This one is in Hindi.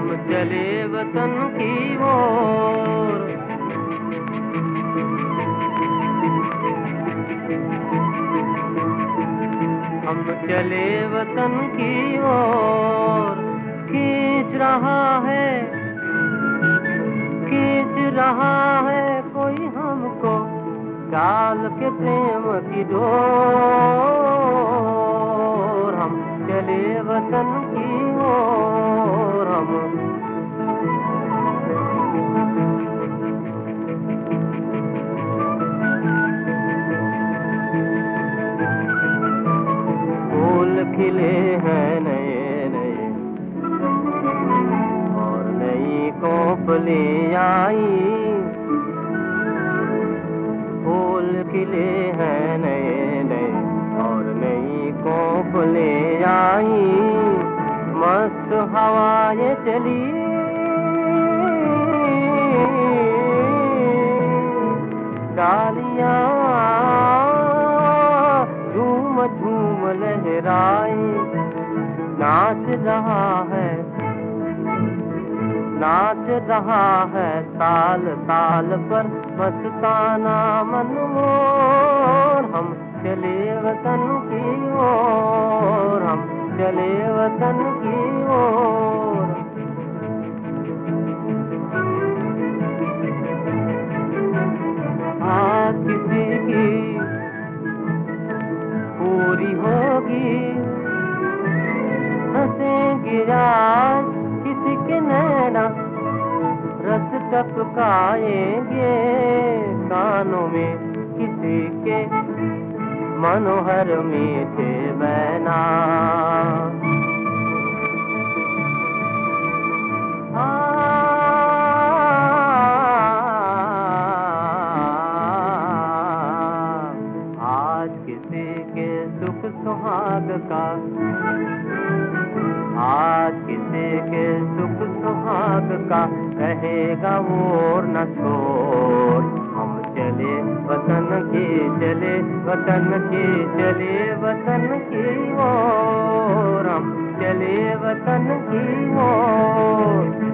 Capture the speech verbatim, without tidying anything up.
चले वतन की ओर। हम चले वतन की ओर। खींच रहा है खींच रहा है कोई हमको डाल के प्रेम की डोर। हम चले वतन की ओर। हम फूल खिले हैं नए नए और नई कोपली आई। फूल खिले हैं नए नए और नई कोपली आई। मस्त हवाएं चली डालियां झूम झूम लहराई। नाच रहा है नाच रहा है ताल ताल पर मस्ताना मन मोर। हम चले वतन की ओर। हम चले वतन की ओर। आज किसी की पूरी होगी हंसेंगे आज किसी के नैना रस टपकाएंगे कानों में किसी के मनोहर मीठे बहना। आज किसी के सुख सुहाग का आज किसी के सुख सुहाग का कहेगा वो न छोड़। हम चले वतन की चले वतन की चले वतन की ओर। हम चले वतन की ओर।